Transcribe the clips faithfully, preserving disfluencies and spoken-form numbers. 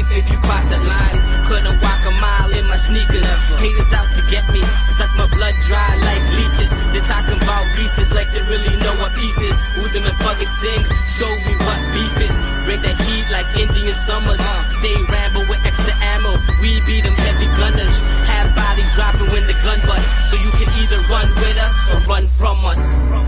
if you cross the line. Couldn't walk a mile in my sneakers. Haters out to get me, suck my blood dry like leeches. They're talking about pieces like they really know what pieces. Udham and Bhagat Singh, show me what beef is. Bring the heat like Indian summers. Stay Rambo with extra ammo. We beat them heavy gunners. Have bodies dropping when the gun busts. So you can either run with us or run from us.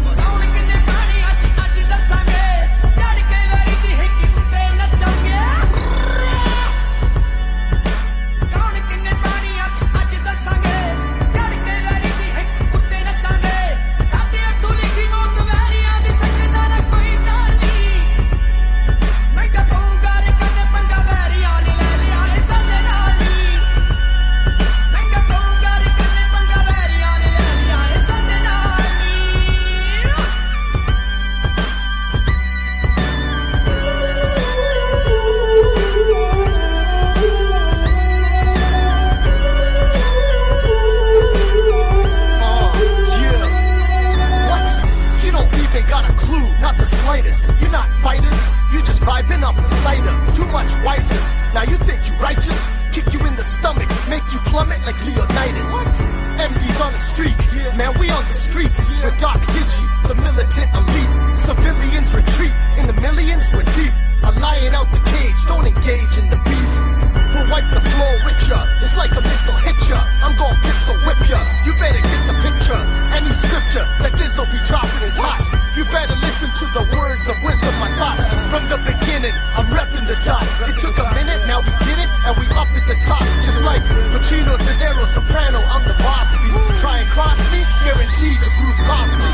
You're not fighters, you just vibing off the cider. Too much wises, now you think you righteous. Kick you in the stomach, make you plummet like Leonidas. M Ds on the street, man we on the streets. We're Dark Digi, the militant elite. Civilians retreat, in the millions we're deep. A lion out the cage, don't engage in the beef. We'll wipe the floor with ya, it's like a missile hit ya. I'm gon' pistol whip ya, you better get the picture. Any scripture that Dizzle be dropping is hot. You better listen to the words of wisdom, my thoughts. From the beginning, I'm repping the dot. It took a minute, now we did it, and we up at the top. Just like Pacino, De Niro, Soprano, I'm the boss beat. Try and cross me, guaranteed to prove costly.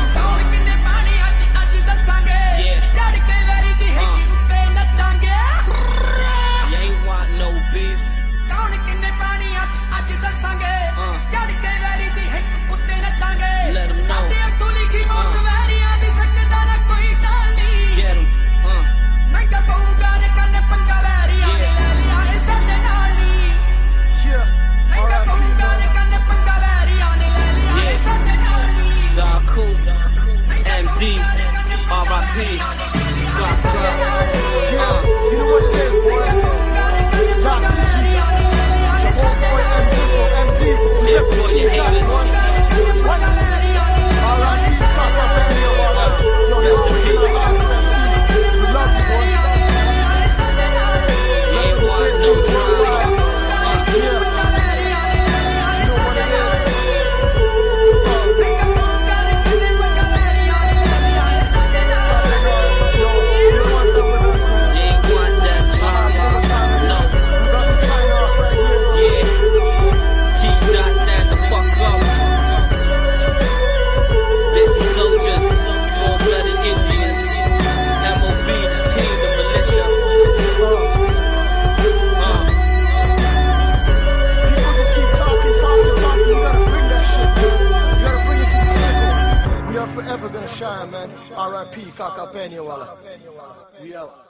Yeah. Uh. You ain't want no beef. Uh. Let 'em know. Uh. Get 'em. Uh. Yeah. Darko, M D, R I P, God, God. Yeah, you know what it is, boy. Dark Digi, the whole boy M D, so M D for Say it for your haters. What? R I P, fuck up any of our yo, yo, always in the hearts, M C. We love you, boy. You ain't want no drama. Yeah. You know what it is. Forever gonna shine, man. R I P Kaka Penyawala. We out.